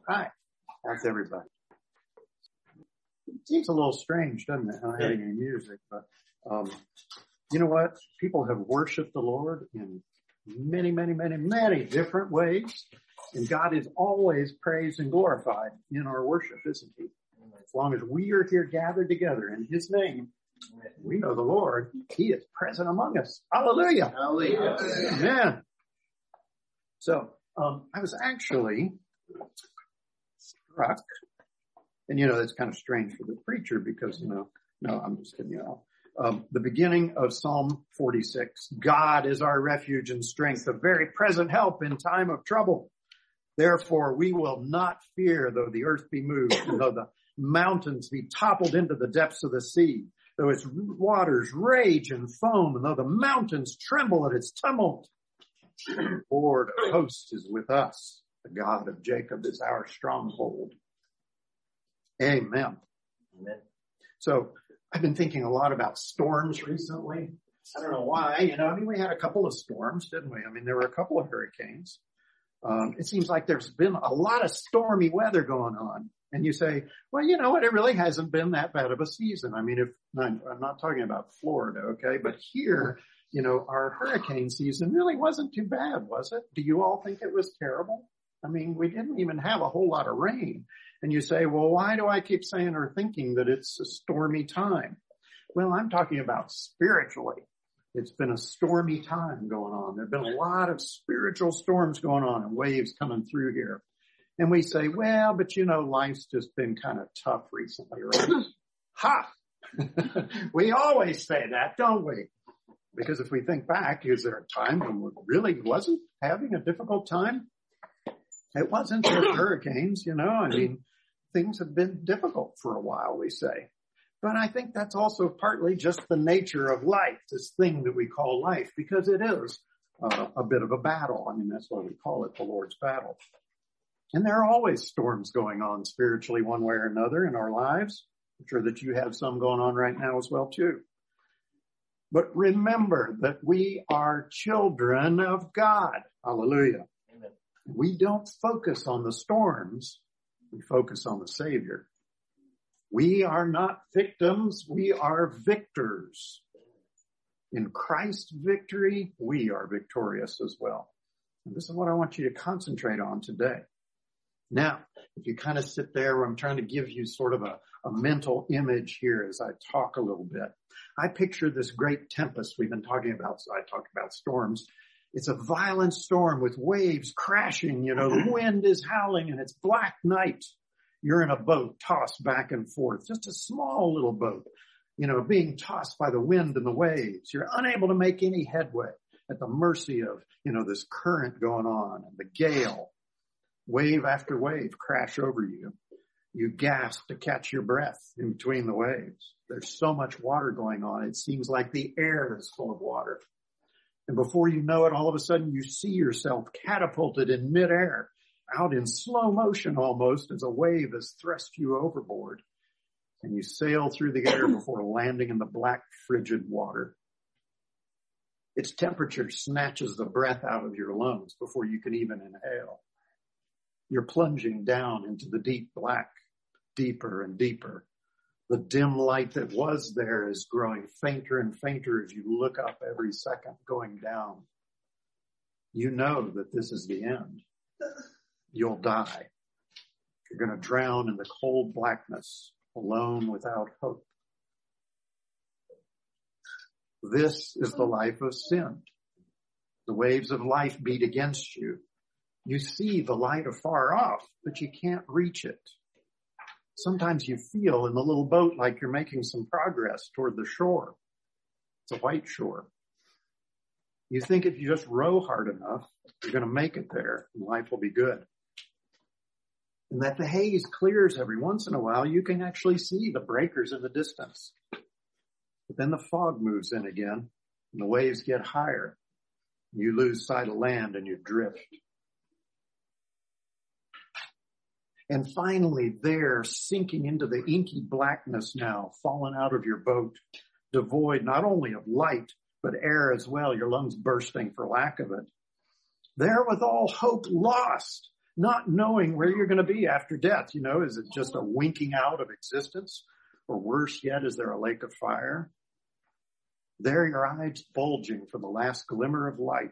Hi. How's everybody? It seems a little strange, doesn't it, not having any music, but you know what? People have worshiped the Lord in many, many, many, many different ways, and God is always praised and glorified in our worship, isn't he? As long as we are here gathered together in his name, we know the Lord, he is present among us. Hallelujah. Hallelujah. Amen. So, I was actually struck, and that's kind of strange for the preacher because, no, I'm just kidding, the beginning of Psalm 46. God is our refuge and strength, a very present help in time of trouble. Therefore, we will not fear though the earth be moved, and though the mountains be toppled into the depths of the sea, though its waters rage and foam, and though the mountains tremble at its tumult. The Lord of hosts is with us. The God of Jacob is our stronghold. Amen. Amen. So I've been thinking a lot about storms recently. I don't know why, we had a couple of storms, didn't we? There were a couple of hurricanes. It seems like there's been a lot of stormy weather going on. And you say, well, it really hasn't been that bad of a season. I'm not talking about Florida, okay? But here, our hurricane season really wasn't too bad, was it? Do you all think it was terrible? We didn't even have a whole lot of rain. And you say, well, why do I keep saying or thinking that it's a stormy time? Well, I'm talking about spiritually. It's been a stormy time going on. There have been a lot of spiritual storms going on and waves coming through here. And we say, well, but life's just been kind of tough recently, right? Ha! We always say that, don't we? Because if we think back, is there a time when we really wasn't having a difficult time? It wasn't just hurricanes, things have been difficult for a while, we say. But I think that's also partly just the nature of life, this thing that we call life, because it is a bit of a battle. That's why we call it the Lord's battle. And there are always storms going on spiritually one way or another in our lives. I'm sure that you have some going on right now as well, too. But remember that we are children of God. Hallelujah. Amen. We don't focus on the storms. We focus on the Savior. We are not victims. We are victors. In Christ's victory, we are victorious as well. And this is what I want you to concentrate on today. Now, if you kind of sit there, I'm trying to give you sort of a mental image here as I talk a little bit. I picture this great tempest we've been talking about. So I talked about storms. It's a violent storm with waves crashing. The wind is howling and it's black night. You're in a boat tossed back and forth, just a small little boat, being tossed by the wind and the waves. You're unable to make any headway at the mercy of, this current going on and the gale. Wave after wave crash over you. You gasp to catch your breath in between the waves. There's so much water going on. It seems like the air is full of water. And before you know it, all of a sudden you see yourself catapulted in midair, out in slow motion almost as a wave has thrust you overboard. And you sail through the air before landing in the black, frigid water. Its temperature snatches the breath out of your lungs before you can even inhale. You're plunging down into the deep black, deeper and deeper. The dim light that was there is growing fainter and fainter as you look up every second going down. You know that this is the end. You'll die. You're going to drown in the cold blackness, alone without hope. This is the life of sin. The waves of life beat against you. You see the light afar off, but you can't reach it. Sometimes you feel in the little boat like you're making some progress toward the shore. It's a white shore. You think if you just row hard enough, you're going to make it there and life will be good. And that the haze clears every once in a while, you can actually see the breakers in the distance. But then the fog moves in again and the waves get higher. You lose sight of land and you drift. And finally there, sinking into the inky blackness now, fallen out of your boat, devoid not only of light, but air as well, your lungs bursting for lack of it. There with all hope lost, not knowing where you're going to be after death. Is it just a winking out of existence? Or worse yet, is there a lake of fire? There your eyes bulging for the last glimmer of light.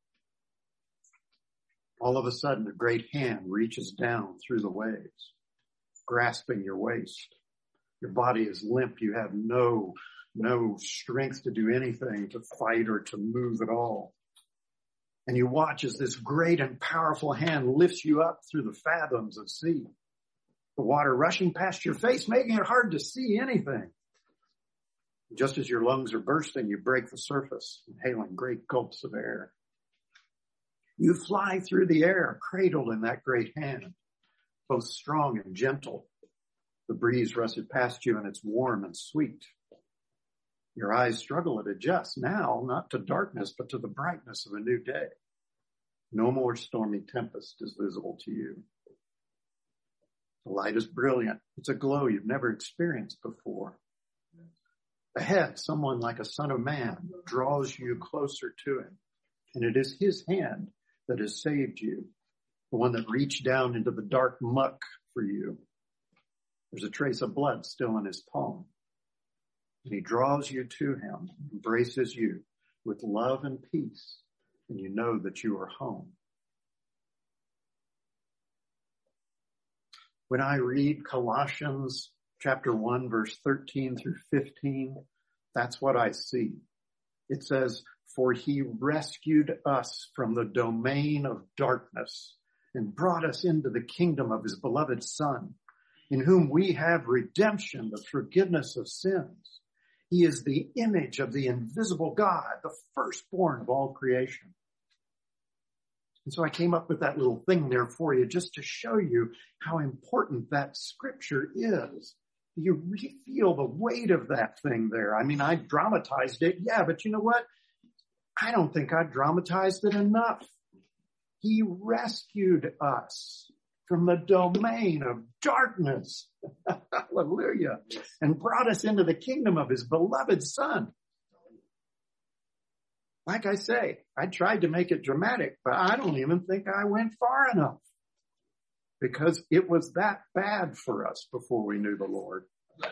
All of a sudden, a great hand reaches down through the waves, grasping your waist. Your body is limp. You have no strength to do anything, to fight or to move at all. And you watch as this great and powerful hand lifts you up through the fathoms of sea. The water rushing past your face, making it hard to see anything. Just as your lungs are bursting, you break the surface, inhaling great gulps of air. You fly through the air, cradled in that great hand, both strong and gentle. The breeze rushes past you and it's warm and sweet. Your eyes struggle to adjust now, not to darkness, but to the brightness of a new day. No more stormy tempest is visible to you. The light is brilliant. It's a glow you've never experienced before. Ahead, someone like a son of man draws you closer to him. And it is his hand that has saved you, the one that reached down into the dark muck for you. There's a trace of blood still in his palm. And he draws you to him, embraces you with love and peace, and you know that you are home. When I read Colossians chapter 1, verse 13 through 15, that's what I see. It says, "For he rescued us from the domain of darkness and brought us into the kingdom of his beloved Son, in whom we have redemption, the forgiveness of sins. He is the image of the invisible God, the firstborn of all creation." And so I came up with that little thing there for you just to show you how important that scripture is. You feel the weight of that thing there. I mean, I dramatized it. Yeah, but you know what? I don't think I dramatized it enough. He rescued us from the domain of darkness. Hallelujah. And brought us into the kingdom of his beloved Son. Like I say, I tried to make it dramatic, but I don't even think I went far enough. Because it was that bad for us before we knew the Lord.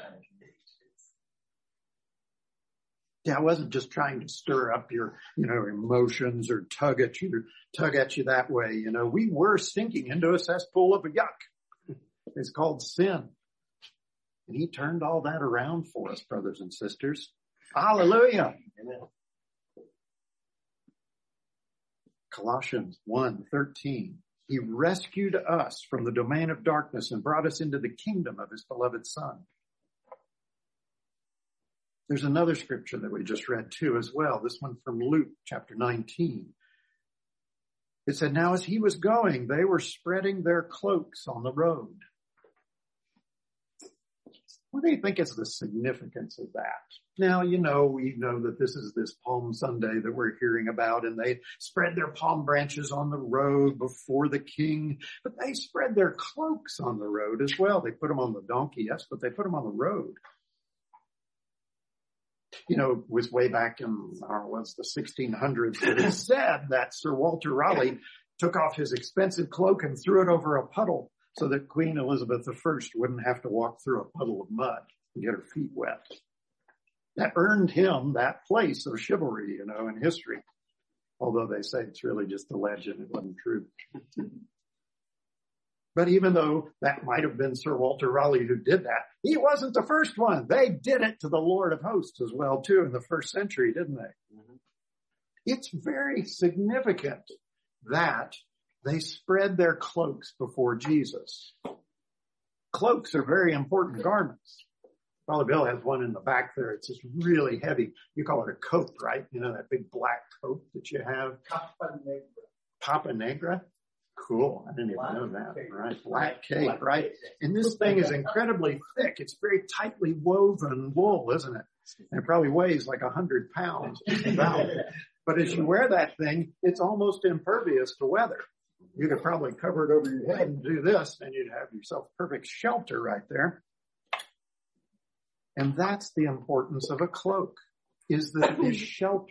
Yeah, I wasn't just trying to stir up your, emotions or tug at you that way. We were sinking into a cesspool of yuck. It's called sin. And he turned all that around for us, brothers and sisters. Hallelujah. Amen. Colossians 1:13. He rescued us from the domain of darkness and brought us into the kingdom of his beloved Son. There's another scripture that we just read too as well. This one from Luke chapter 19. It said, "Now as he was going, they were spreading their cloaks on the road." What do you think is the significance of that? Now, we know that this is this Palm Sunday that we're hearing about, and they spread their palm branches on the road before the king, but they spread their cloaks on the road as well. They put them on the donkey, yes, but they put them on the road. It was way back in, the 1600s that it said that Sir Walter Raleigh took off his expensive cloak and threw it over a puddle so that Queen Elizabeth I wouldn't have to walk through a puddle of mud and get her feet wet. That earned him that place of chivalry, in history. Although they say it's really just a legend, it wasn't true. But even though that might have been Sir Walter Raleigh who did that, he wasn't the first one. They did it to the Lord of Hosts as well, too, in the first century, didn't they? Mm-hmm. It's very significant that they spread their cloaks before Jesus. Cloaks are very important garments. Probably Bill has one in the back there. It's just really heavy. You call it a coat, right? That big black coat that you have. Papa Negra? Cool. I didn't even know that. Right. Black cape, right? And this thing is incredibly thick. It's very tightly woven wool, isn't it? And it probably weighs like 100 pounds. But as you wear that thing, it's almost impervious to weather. You could probably cover it over your head and do this, and you'd have yourself perfect shelter right there. And that's the importance of a cloak, is that it is shelter.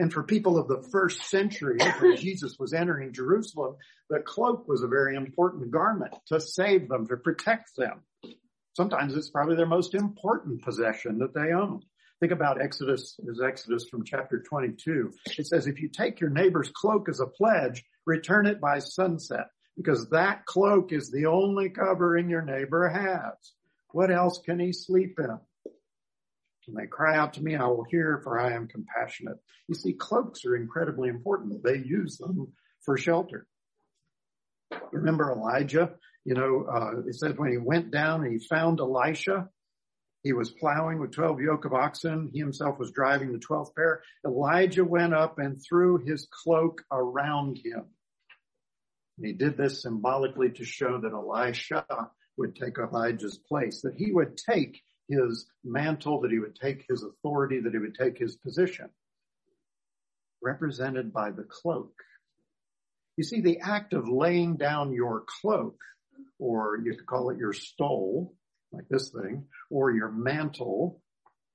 And for people of the first century, when Jesus was entering Jerusalem, the cloak was a very important garment to save them, to protect them. Sometimes it's probably their most important possession that they own. Think about Exodus from chapter 22. It says, if you take your neighbor's cloak as a pledge, return it by sunset, because that cloak is the only covering your neighbor has. What else can he sleep in? When they cry out to me, I will hear, for I am compassionate. You see, cloaks are incredibly important. They use them for shelter. Remember Elijah? It says when he went down and he found Elisha, he was plowing with 12 yoke of oxen. He himself was driving the 12th pair. Elijah went up and threw his cloak around him. And he did this symbolically to show that Elisha would take Elijah's place, that he would take his mantle, that he would take his authority, that he would take his position, represented by the cloak. You see, the act of laying down your cloak, or you could call it your stole, like this thing, or your mantle,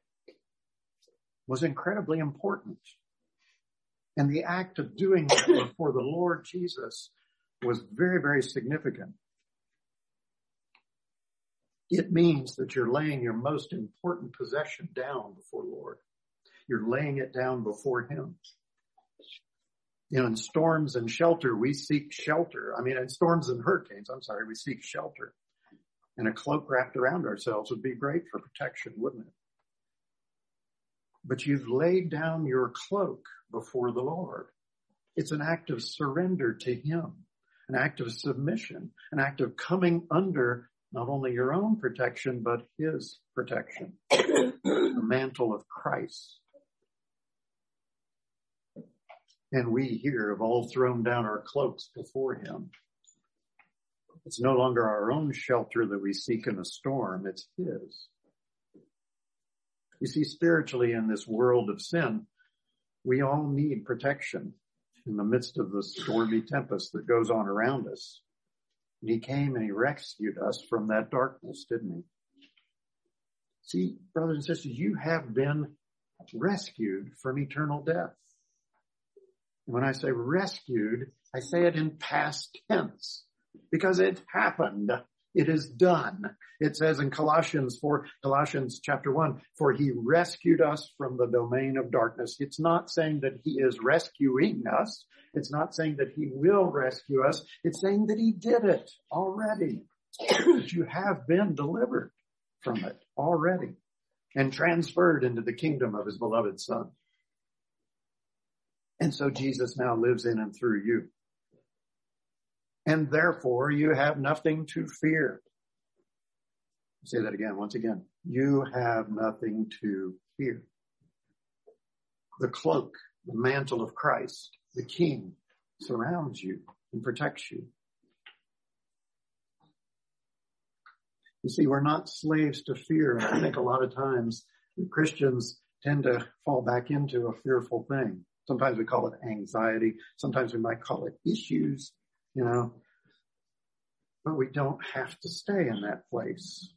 was incredibly important. And the act of doing that before the Lord Jesus was very, very significant. It means that you're laying your most important possession down before the Lord. You're laying it down before him. In storms and shelter, we seek shelter. In storms and hurricanes, we seek shelter. And a cloak wrapped around ourselves would be great for protection, wouldn't it? But you've laid down your cloak before the Lord. It's an act of surrender to him, an act of submission, an act of coming under not only your own protection, but his protection, the mantle of Christ. And we here have all thrown down our cloaks before him. It's no longer our own shelter that we seek in a storm, it's his. You see, spiritually in this world of sin, we all need protection in the midst of the stormy tempest that goes on around us. And he came and he rescued us from that darkness, didn't he? See, brothers and sisters, you have been rescued from eternal death. And when I say rescued, I say it in past tense because it happened. It is done. It says in Colossians chapter 1, for he rescued us from the domain of darkness. It's not saying that he is rescuing us. It's not saying that he will rescue us. It's saying that he did it already. That you have been delivered from it already and transferred into the kingdom of his beloved Son. And so Jesus now lives in and through you. And therefore you have nothing to fear. Say that again, once again. You have nothing to fear. The cloak, the mantle of Christ, the King, surrounds you and protects you. You see, we're not slaves to fear. And I think a lot of times Christians tend to fall back into a fearful thing. Sometimes we call it anxiety. Sometimes we might call it issues, but we don't have to stay in that place.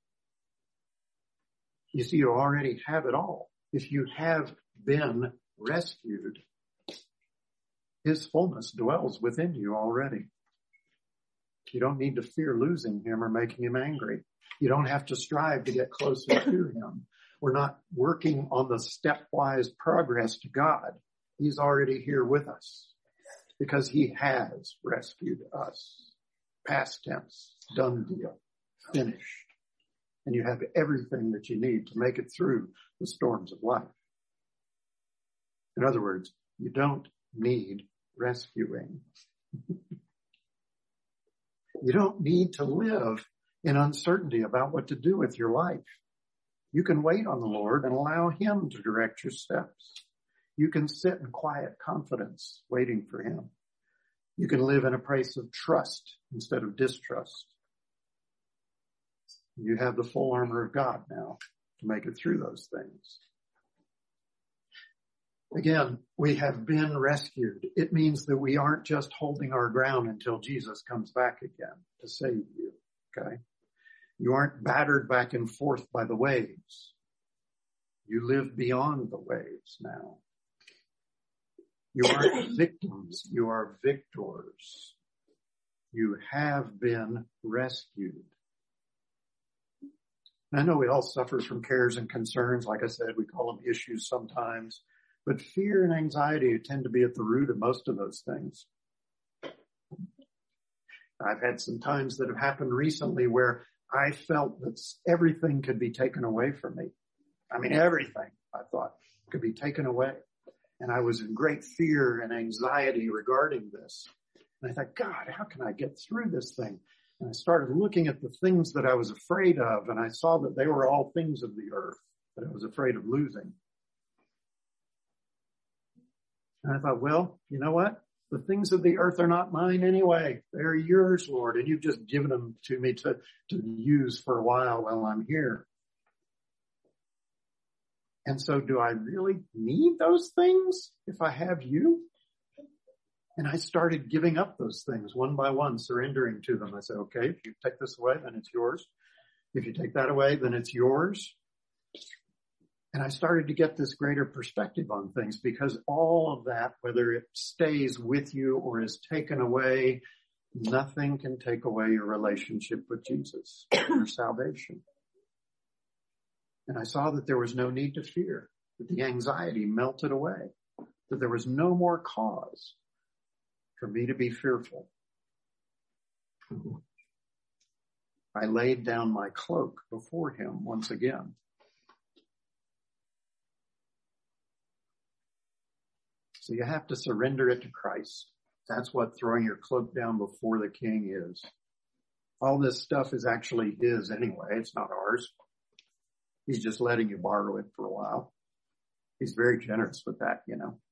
You see, you already have it all. If you have been rescued, his fullness dwells within you already. You don't need to fear losing him or making him angry. You don't have to strive to get closer to him. We're not working on the stepwise progress to God. He's already here with us because he has rescued us. Past tense, done deal, finished. And you have everything that you need to make it through the storms of life. In other words, you don't need rescuing. You don't need to live in uncertainty about what to do with your life. You can wait on the Lord and allow him to direct your steps. You can sit in quiet confidence waiting for him. You can live in a place of trust instead of distrust. You have the full armor of God now to make it through those things. Again, we have been rescued. It means that we aren't just holding our ground until Jesus comes back again to save you, okay? You aren't battered back and forth by the waves. You live beyond the waves now. You aren't victims. You are victors. You have been rescued. And I know we all suffer from cares and concerns. Like I said, we call them issues sometimes. But fear and anxiety tend to be at the root of most of those things. I've had some times that have happened recently where I felt that everything could be taken away from me. I mean, everything, I thought, could be taken away. And I was in great fear and anxiety regarding this. And I thought, God, how can I get through this thing? And I started looking at the things that I was afraid of, and I saw that they were all things of the earth that I was afraid of losing. And I thought, well, you know what? The things of the earth are not mine anyway. They're yours, Lord, and you've just given them to me to use for a while I'm here. And so do I really need those things if I have you? And I started giving up those things one by one, surrendering to them. I said, okay, if you take this away, then it's yours. If you take that away, then it's yours. And I started to get this greater perspective on things, because all of that, whether it stays with you or is taken away, nothing can take away your relationship with Jesus, your salvation. And I saw that there was no need to fear, that the anxiety melted away, that there was no more cause for me to be fearful. I laid down my cloak before him once again. So you have to surrender it to Christ. That's what throwing your cloak down before the King is. All this stuff is actually his anyway. It's not ours. He's just letting you borrow it for a while. He's very generous with that, you know.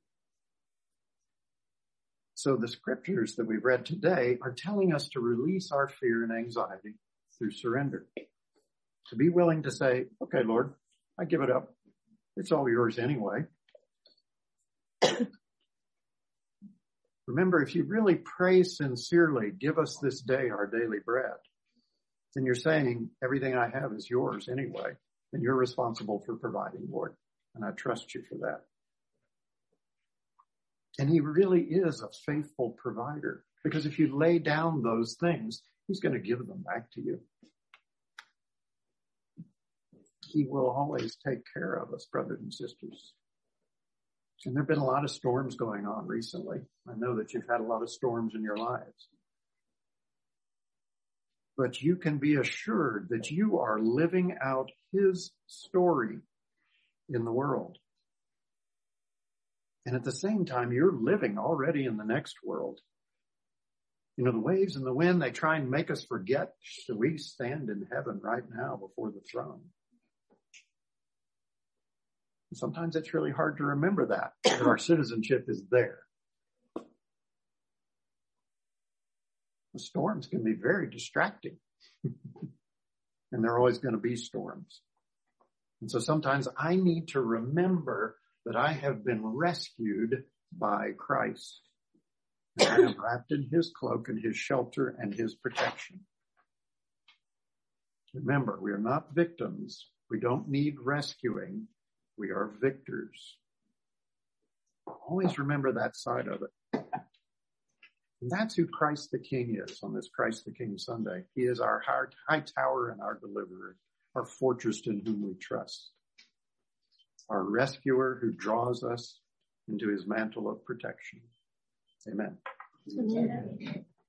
So the scriptures that we've read today are telling us to release our fear and anxiety through surrender. To be willing to say, okay, Lord, I give it up. It's all yours anyway. Remember, if you really pray sincerely, give us this day our daily bread, then you're saying everything I have is yours anyway, and you're responsible for providing, Lord, and I trust you for that. And he really is a faithful provider, because if you lay down those things, he's going to give them back to you. He will always take care of us, brothers and sisters. And there have been a lot of storms going on recently. I know that you've had a lot of storms in your lives. But you can be assured that you are living out his story in the world. And at the same time, you're living already in the next world. You know, the waves and the wind, they try and make us forget that we stand in heaven right now before the throne. And sometimes it's really hard to remember that our citizenship is there. The storms can be very distracting. And there are always going to be storms. And so sometimes I need to remember that I have been rescued by Christ. And I am wrapped in his cloak and his shelter and his protection. Remember, we are not victims. We don't need rescuing. We are victors. Always remember that side of it. And that's who Christ the King is on this Christ the King Sunday. He is our high tower and our deliverer, our fortress in whom we trust, our rescuer who draws us into his mantle of protection. Amen. Amen.